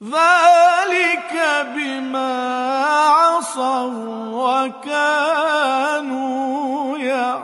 ذلك بما عصوا وكانوا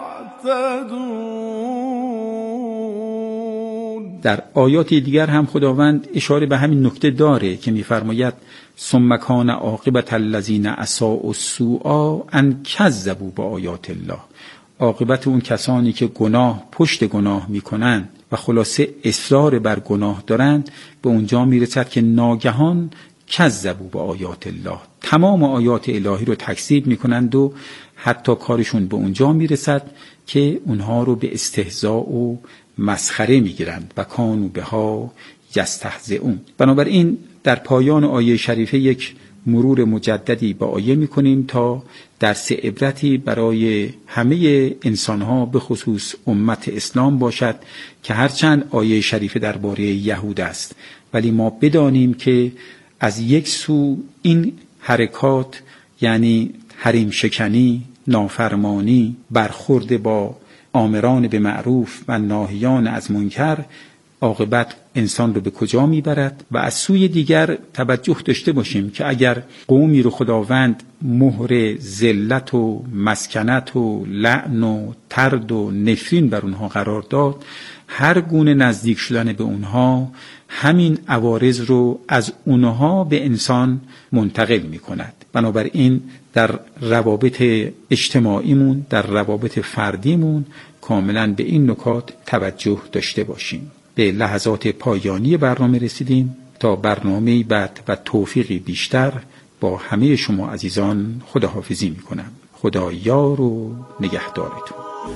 یعتدون. در آیات دیگر هم خداوند اشاره به همین نکته داره که می‌فرماید ثم کان عاقبة الذین اساءوا السوء ان کذبوا بآیات الله. عاقبت اون کسانی که گناه پشت گناه میکنن و خلاصه اصرار بر گناه دارند به اونجا میرسد که ناگهان کذبوا بآیات الله، تمام آیات الهی رو تکذیب میکنند و حتی کارشون به اونجا میرسد که اونها رو به استهزاء و مسخره میگیرند و کانوا بها یستهزئون. بنابراین در پایان آیه شریفه یک مرور مجددی با آیه میکنیم تا درس عبرتی برای همه انسانها به خصوص امت اسلام باشد که هرچند آیه شریفه درباره یهود است ولی ما بدانیم که از یک سو این حرکات یعنی حریم شکنی، نافرمانی، برخورد با آمران به معروف و ناهیان از منکر عاقبت انسان رو به کجا میبرد. و از سوی دیگر توجه داشته باشیم که اگر قومی رو خداوند مهر ذلت و مسکنت و لعن و طرد و نفرین بر اونها قرار داد، هر گونه نزدیک شدن به اونها همین عوارض رو از اونها به انسان منتقل می کند. بنابراین در روابط اجتماعیمون، در روابط فردیمون کاملا به این نکات توجه داشته باشیم. به لحظات پایانی برنامه رسیدیم. تا برنامه بعد و توفیقی بیشتر با همه شما عزیزان خداحافظی می کنم. خدا یار و نگهدارتون.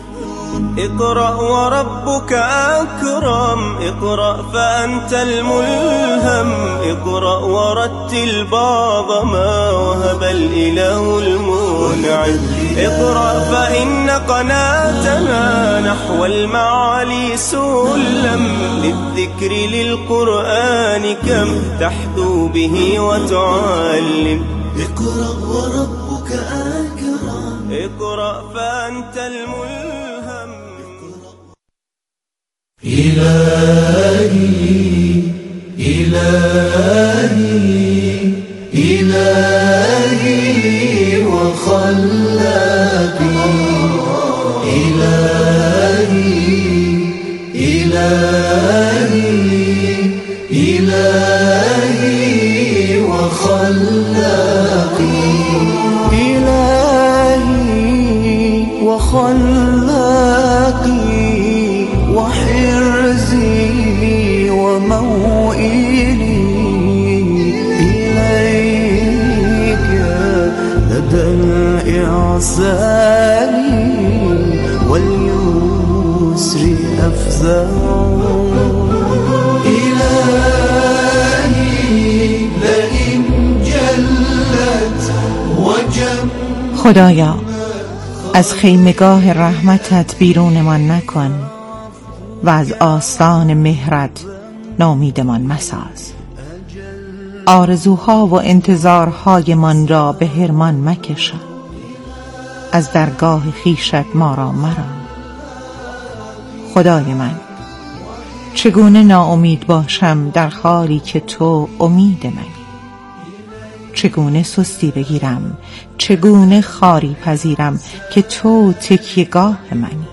اقرأ وربك أكرم، اقرأ فأنت الملهم، اقرأ ورتل بعض ما وهب الإله المنعم، اقرأ فإن قناتنا نحو المعالي سلم، للذكر للقرآن كم تحدو به وتعلم. اقرأ وربك أكرم، اقرأ فأنت الملهم. إلهي إلهي إلهي وخلقي، إلهي إلهي إلهي وخلقي، إلهي وخلقي وحرزي وموئلي إليك لدى الإعسان واليسر أفزع. إلهي لئن جلت وجم. خدایا از خیمگاه رحمتت بیرونمان نکن و از آستان مهرت ناامیدمان مساز. آرزوها و انتظارهایمان را به حرمان مکشان. از درگاه خویشت ما را مران. خدای من، چگونه ناامید باشم در حالی که تو امید منی؟ چگونه سستی بگیرم، چگونه خاری پذیرم که تو تکیه‌گاه منی؟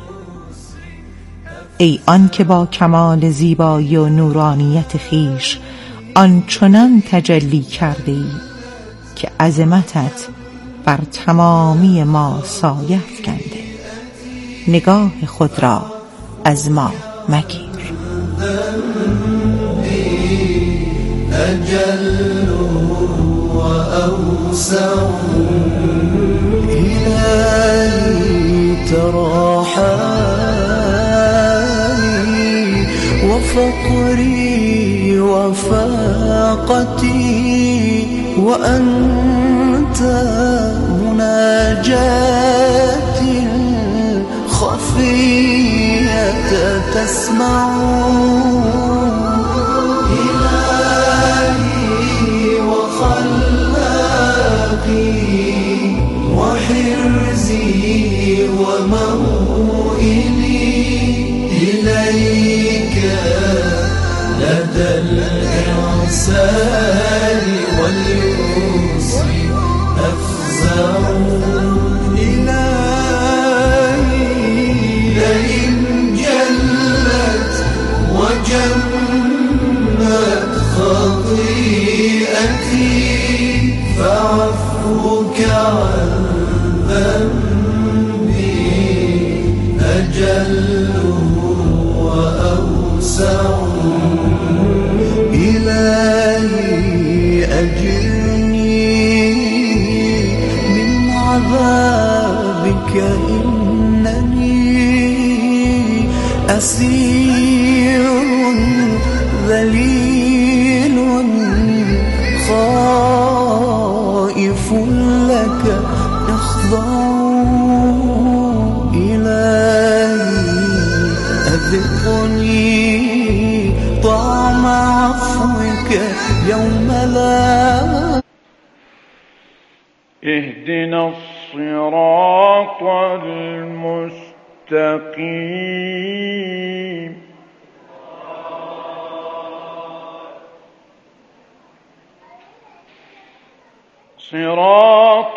ای آن که با کمال زیبایی و نورانیت خویش آنچنان تجلی کرده ای که عظمتت بر تمامی ما سایه افکنده. نگاه خود را از ما مگیر. أجل وأوسع إلهي ترى حالي وفقري وفاقتي، وأنت مناجاتي الخفية تسمع. وحرزي وموئلي إليك لدى الإعصار. السال واليسر أفزع إلهي لئن جلت وجمت خطيئتي فعفوك عن ذنبي أجل وأوسع إلهي أجرني من عذابك إنني أسير ذليل خائف لك أخضع إلهي أذقني طعم عفوك يوم لا اهدنا الصراط المستقيم صراط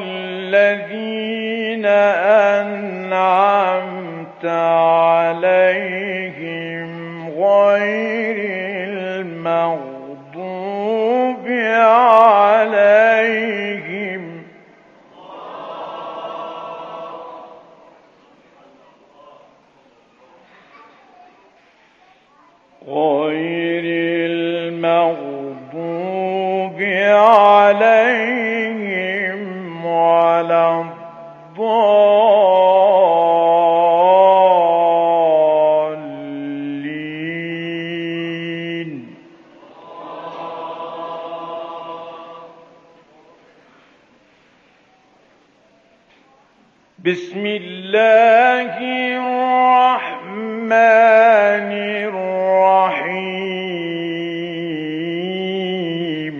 الذين أنعمت عليهم غير المغضوب عليهم ولا الضالين. بسم الله الرحمن الرحيم.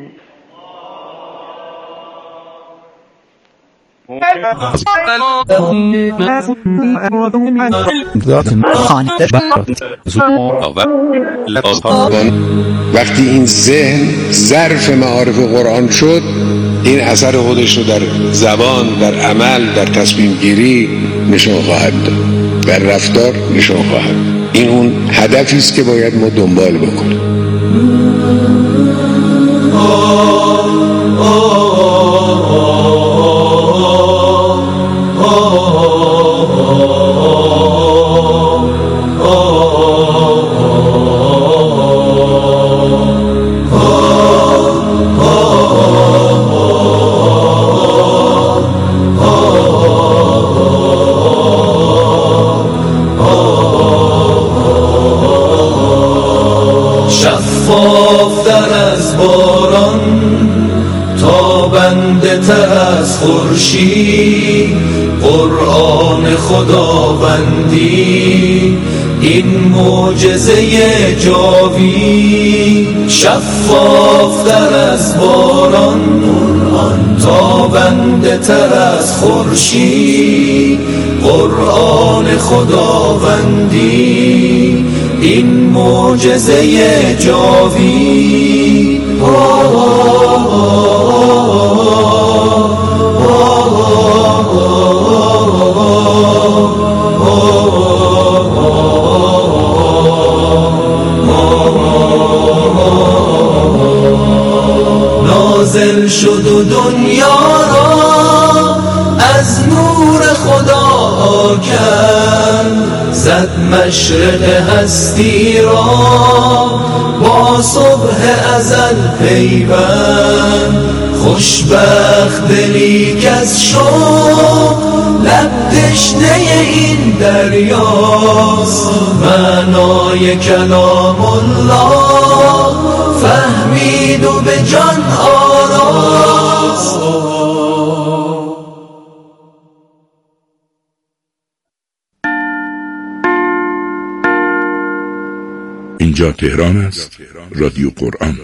وقتی این ذهن ظرف معارف قرآن شد، این اثر خودش رو در زبان، در عمل، در تصمیم گیری نشان خواهد داد، در رفتار نشان خواهد داد. این اون هدفی است که باید ما دنبال بکنیم. شفافتر از باران، تابنده تر از خورشید، قرآن خداوندی این معجزه جاوید. شفافتر از باران، تابنده تر از خورشید، قرآن خداوندی این معجزه جاوید. نازل شد و دنیا را از نور خدا کرد، زد مشرق هستی را با صبح ازل پیوند. خوشبخت دلی کز شد لب تشنه این دریاست، معنای کلام الله فهمید و به جان آراست. اینجا تهران است، رادیو قرآن.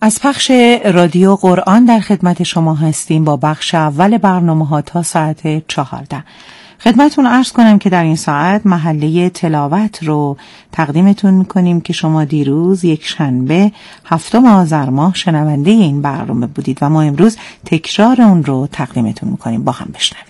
از پخش رادیو قرآن در خدمت شما هستیم با بخش اول برنامه‌ها تا ساعت 14. خدمتون عرض کنم که در این ساعت محله تلاوت رو تقدیمتون میکنیم که شما دیروز یک شنبه 7 آذر ماه شنونده این برنامه بودید و ما امروز تکرار اون رو تقدیمتون میکنیم. با هم بشنویم.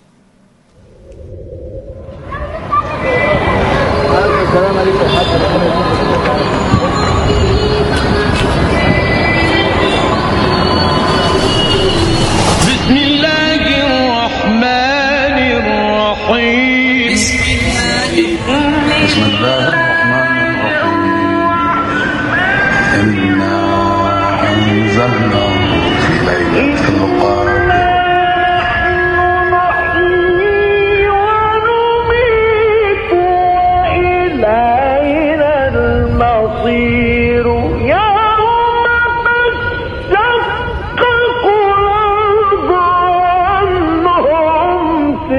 بسم الله الرحمن الرحيم إنا أنزلناه في ليلة القدر نحيي ونميت إلينا المصير يوم تشقق الأرض عنهم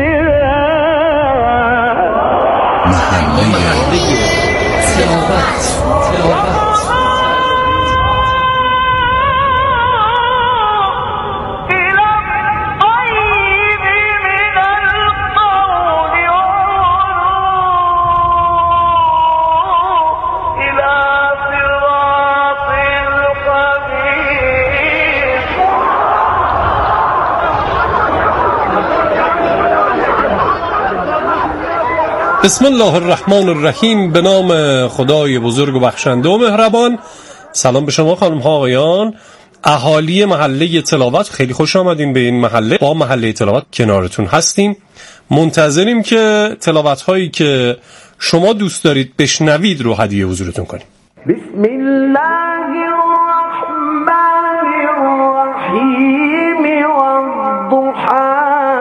بسم الله الرحمن الرحیم. به نام خدای بزرگ و بخشنده و مهربان. سلام به شما خانم ها آقایان، اهالی محله تلاوت. خیلی خوش آمدین به این محله. با محله تلاوت کنارتون هستیم، منتظریم که تلاوت هایی که شما دوست دارید بشنوید رو هدیه حضورتون کنیم. بسم الله الرحمن الرحیم والضحى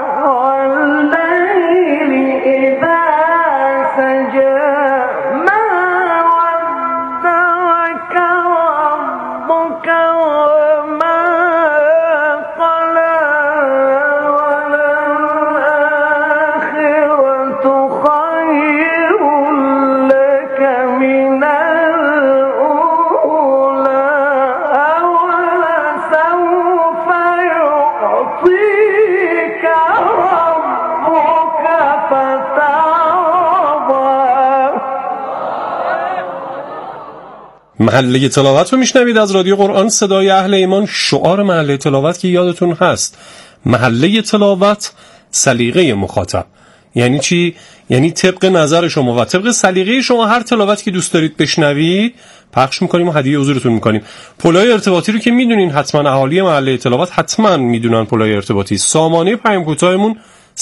محله تلاوت رو میشنوید از رادیو قرآن صدای اهل ایمان. شعار محله تلاوت که یادتون هست، محله تلاوت سلیقه مخاطب. یعنی چی؟ یعنی طبق نظر شما و طبق سلیقه شما هر تلاوتی که دوست دارید بشنوید پخش میکنیم و هدیه حضورتون میکنیم. پلای ارتباطی رو که میدونین حتما، اهالی محله تلاوت حتما میدونن پلای ارتباطی. سامانه پیام کوتاهمون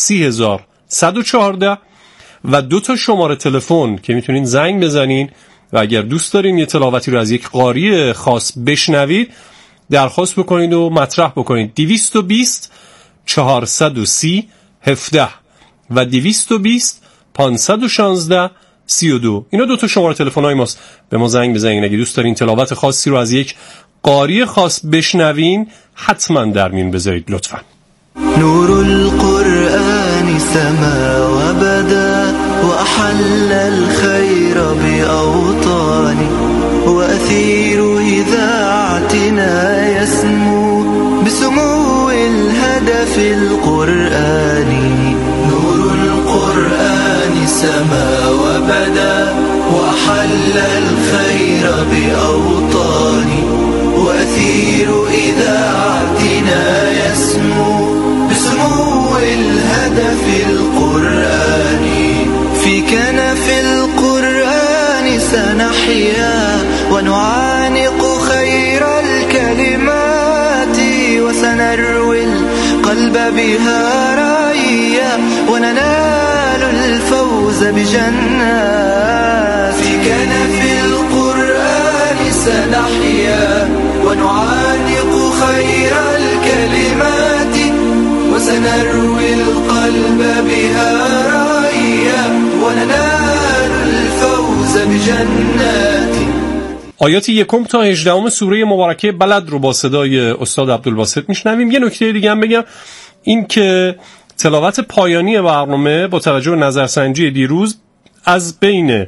30114 و 2 تا شماره تلفن که میتونین زنگ بزنین و اگر دوست دارین یه تلاوتی رو از یک قاری خاص بشنوید درخواست بکنید و مطرح بکنید. 220 430 17 و 220 516 32. اینا 2 تا شماره تلفن‌های ماست. به ما زنگ بزنید اگه دوست دارین تلاوت خاصی رو از یک قاری خاص بشنوین، حتما در میون بذارید لطفاً. نور القرآن سما وبدا وأحل الخير بأوطاني وأثير إذاعتنا يسمو بسمو الهدف القرآني. نور القرآن سما وبدا وأحل الخير بأوطاني وأثير إذاعتنا يسمو بسمو الهدف القرآني. في كنف القرآن سنحيا ونعانق خير الكلمات وسنروي القلب بها رايا وننال الفوز بجنات. في كنف القرآن سنحيا ونعانق خير الكلمات وسنروي القلب بها رايا وننال الفوز بجنات. آیات 1 تا 18 سوره مبارکه بلد رو با صدای استاد عبدالباسط میشنویم. یه نکته دیگه هم بگم، این که تلاوت پایانی برنامه با توجه به نظرسنجی دیروز از بین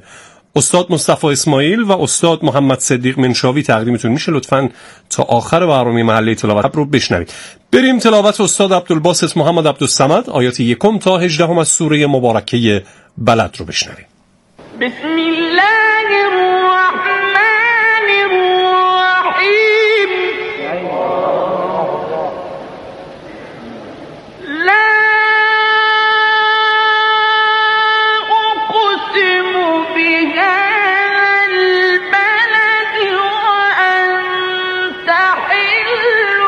استاد مصطفی اسماعیل و استاد محمد صدیق منشاوی تقدیمتون میشه. لطفاً تا آخر برنامه محله تلاوت رو بشنوید. بریم تلاوت استاد عبدالباسط محمد عبدالصمد آیات 1 تا 18 از سوره مبارکه بلد رو بشنویم. بسم الله الرحمن الرحیم. لا أقسم بهذا البلد وأنت حل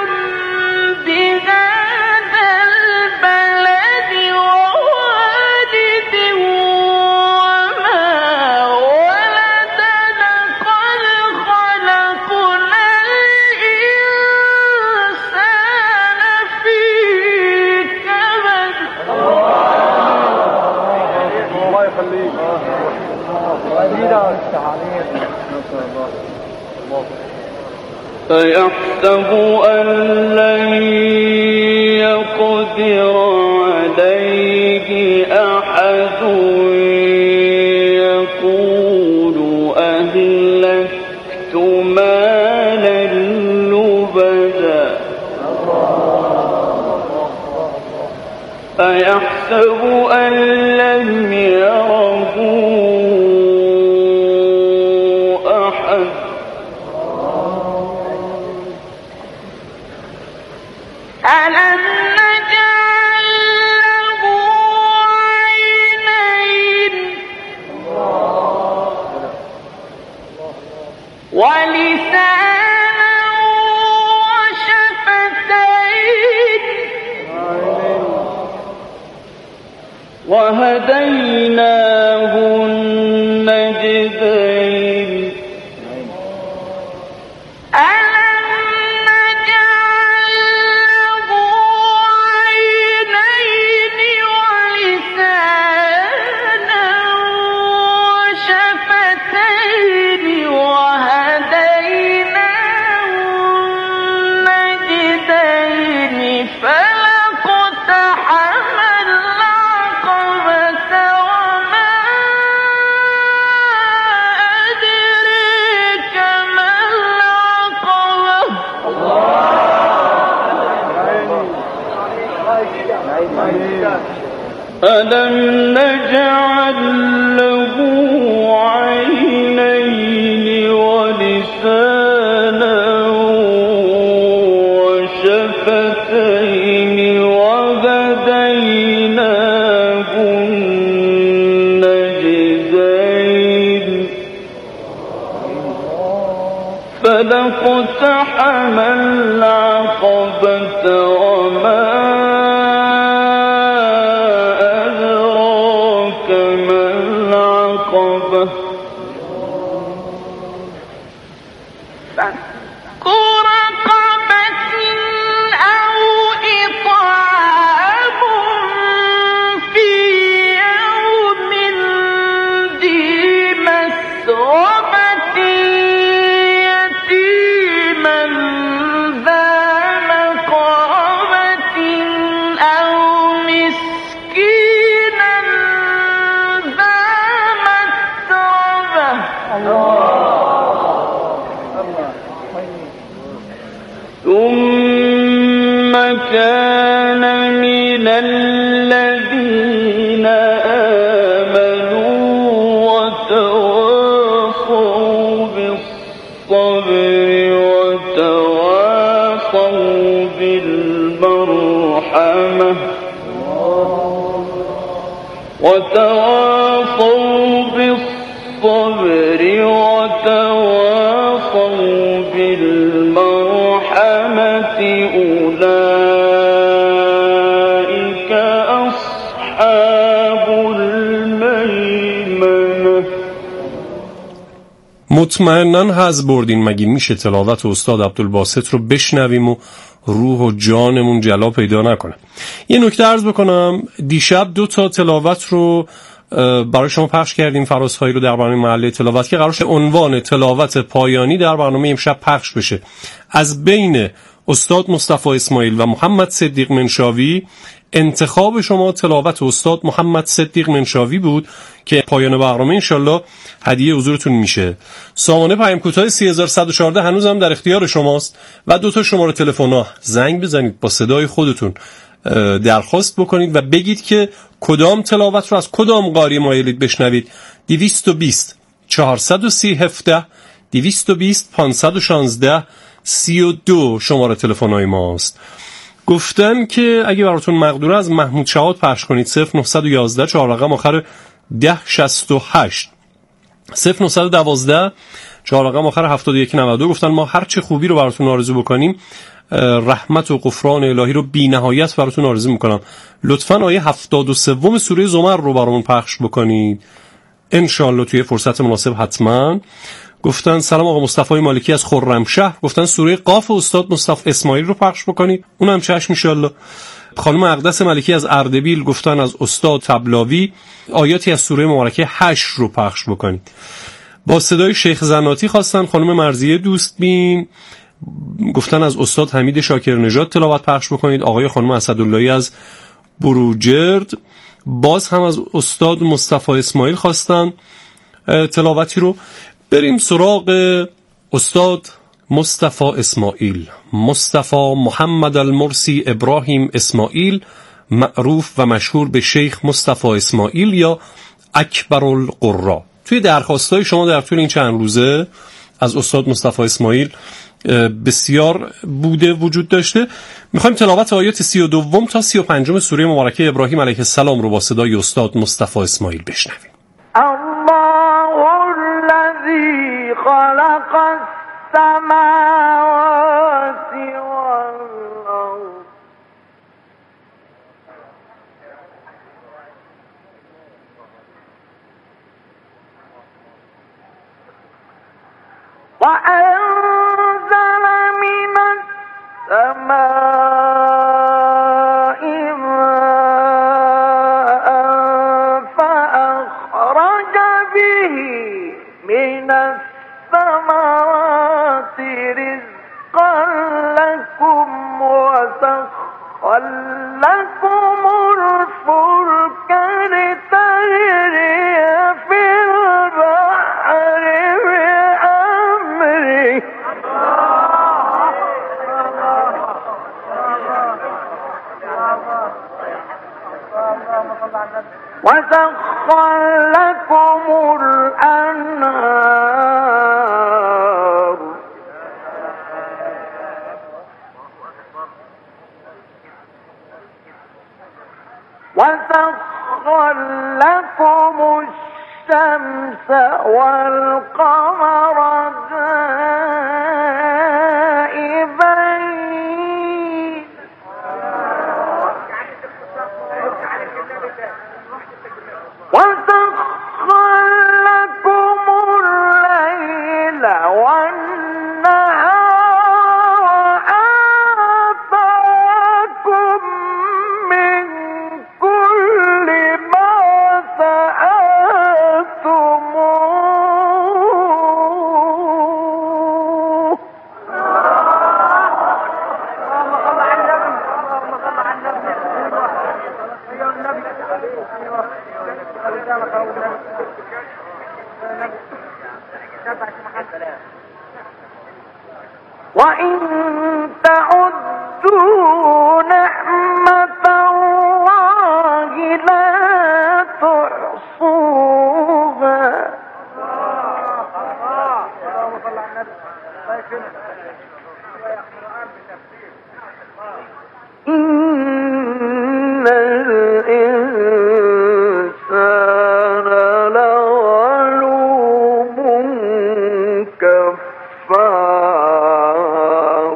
بهذا البلد ووالد وما ولد لقد خلقنا الإنسان في كبد. الله يخليك. فيحسب أن لن يقدر عليه أحد يقول أهلكت مالا لبدا. أيحسب أن لم يره أحد. ألم نجعل له عينين ولسانا وشفتين وهديناه النجدين. ألم نجعل له عينين ولسانا وشفتين وهديناه النجدين. فلاقتحم العقبة وما أدريك ما العقبة. ألم نجعل له عينين ولسانا وشفتين وهديناه النجدين. فلاقتحم العقبة وما أدراك ما العقبة. فك رقبة أو إطعام في يوم ذي مسغبة يتيما ذا مقربة أو مسكينا ذا متربة. ثم كان من الذين آمنوا وتواصوا بالصبر وتواصوا بالمرحمة وتواصوا بالصبر وتواصوا بالمرحمة. أولئك أصحاب الميمنة. مطمئناً حظ بردین. مگه میشه تلاوت استاد عبدالباسط رو بشنویم و روح و جانمون جلا پیدا نکنه؟ یه نکته عرض بکنم، دیشب 2 تا تلاوت رو برای شما پخش کردیم، فرازهایی رو در برنامه محله تلاوت که قرارش عنوان تلاوت پایانی در برنامه امشب پخش بشه. از بین استاد مصطفی اسماعیل و محمد صدیق منشاوی. انتخاب شما تلاوت استاد محمد صدیق منشاوی بود که پایان برنامه انشالله هدیه حضورتون میشه. سامانه پیام کوتاه 3114 هنوز هم در اختیار شماست و 2 شماره تلفن زنگ بزنید، با صدای خودتون درخواست بکنید و بگید که کدام تلاوت رو از کدام قاری مایلید بشنوید. 220 430 17 220 516 32 شماره تلفن‌های ماست. گفتن که اگه براتون مقدوره از محمود شهاد پخش کنید 0911 4 رقم آخر 1068 0912 4 رقم آخر 7192. گفتن ما هر چه خوبی رو براتون آرزو بکنیم رحمت و غفران الهی رو بی نهایت براتون آرزو میکنم. لطفاً آیه 73 سوره زمر رو برامون پخش بکنید انشالله توی فرصت مناسب حتما. گفتن سلام آقا مصطفی مالکی از خرمشهر، گفتن سوره قاف استاد مصطفی اسماعیل رو پخش بکنید، اونم چشم انشالله. خانم اقدس ملکی از اردبیل گفتن از استاد تبلاوی آیاتی از سوره مبارکه 8 رو پخش بکنید. با صدای شیخ زناتی خواستن خانم مرضیه دوست بین، گفتن از استاد حمید شاکر نژاد تلاوت پخش بکنید. آقای خانم اسداللهی از بروجرد باز هم از استاد مصطفی اسماعیل خواستن تلاوتی رو. بریم سراغ استاد مصطفی اسماعیل، مصطفی محمد المرسی ابراهیم اسماعیل، معروف و مشهور به شیخ مصطفی اسماعیل یا اکبر القرا. توی درخواستای شما در طول این چند روزه از استاد مصطفی اسماعیل بسیار بوده وجود داشته. میخوایم تلاوت آیات 32 تا 35 سوره مبارکه ابراهیم علیه السلام رو با صدای استاد مصطفی اسماعیل بشنویم. الله الذي خلق السماوات والأرض وأنزل من السماء ماء فأخرج به من الثمرات رزقا لكم وسخر لكم الفلك لتجري في البحر بأمره وسخر لكم الأنهار وسخر لكم الشمس والقمر دائبين وسخر لكم الليل والنهار وآتاكم من كل ما سألتموه وإن تعدوا نعمة الله لا تحصوها إن الإنسان لظلوم كفار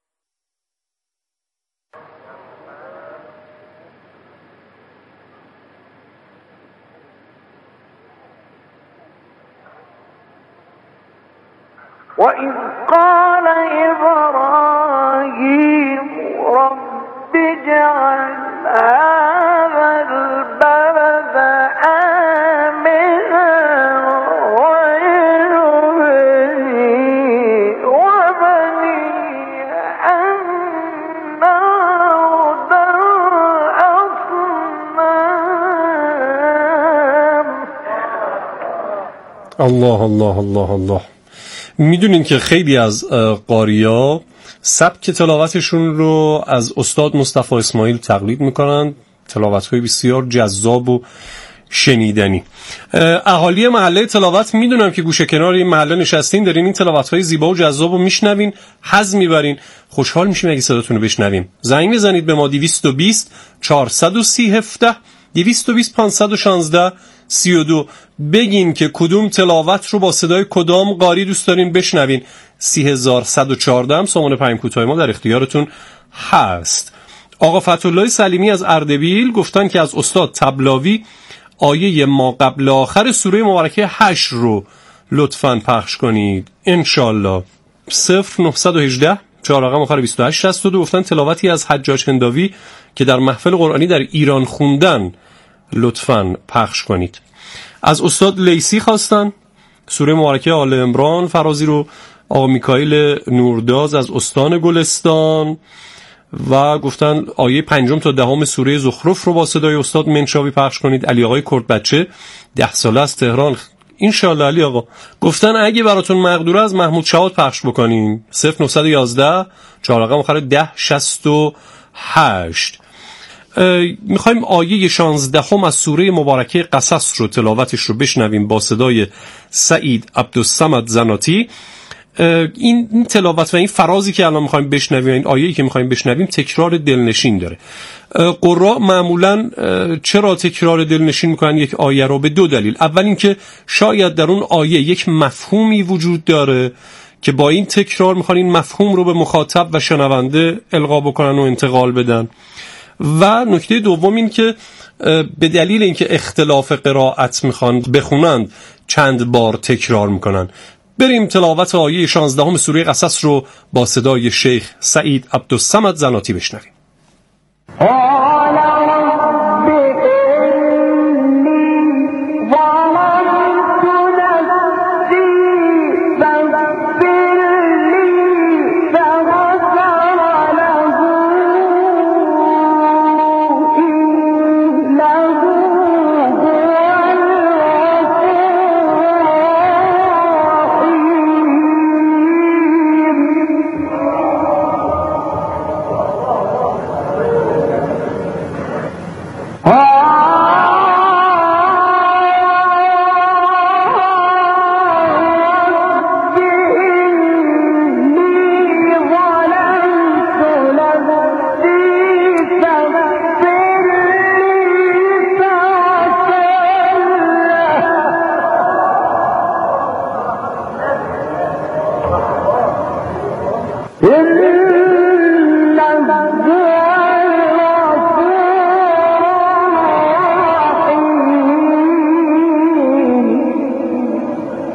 وإذ قال إبراهيم رب اجعل هذا البلد آمنا واجنبني وبني أن الله الله الله الله. میدونین که خیلی از قاریا سبک تلاوتشون رو از استاد مصطفی اسماعیل تقلید میکنن، تلاوت‌های بسیار جذاب و شنیدنی. اهالی محله تلاوت میدونم که گوشه کنار این محله نشستین، دارین این تلاوت‌های زیبا و جذاب رو میشنوین، حظ میبرین، خوشحال میشیم اگه صداتون رو بشنویم. زنگ بزنید به ما 220 430 17 220 516 32، بگین که کدوم تلاوت رو با صدای کدام قاری دوست دارین بشنوین. 3114 هم سامان پیام کوتاه ما در اختیارتون هست. آقا فتح‌الله سلیمی از اردبیل گفتن که از استاد طبلاوی آیه ما قبل آخر سوره مبارکه 8 رو لطفاً پخش کنید انشالله. 0918 4 رقم آخر 2862 گفتن تلاوتی از حجاج هنداوی که در محفل قرآنی در ایران خوندن لطفاً پخش کنید. از استاد لیسی خواستن سوره مبارکه آل عمران فرازی رو. آقا میکائیل نورداز از استان گلستان و گفتن آیه 5 تا 10 سوره زخرف رو با صدای استاد منشاوی پخش کنید. علی آقای کرد بچه 10 ساله از تهران، انشالله علی آقا، گفتن اگه براتون مقدوره از محمود شهاد پخش بکنیم. 0911 4 رقم آخر 1068. میخوایم آیه 16 از سوره مبارکه قصص رو تلاوتش رو بشنویم با صدای سعید عبدالصمد زناتی. این تلاوت و این فرازی که الان میخوایم بشنویم، این آیه‌ای که میخوایم بشنویم تکرار دلنشین داره. قرآ معمولاً چرا تکرار دلنشین میکنن یک آیه رو؟ به دو دلیل. اول اینکه شاید در اون آیه یک مفهومی وجود داره که با این تکرار میخوان این مفهوم رو به مخاطب و شنونده القا بکنن و انتقال بدن. و نکته دوم این که به دلیل اینکه اختلاف قرائت میخوان بخونند چند بار تکرار میکنن. بریم تلاوت آیه 16 سوره قصص رو با صدای شیخ سعید عبدالصمد زناتی بشنویم.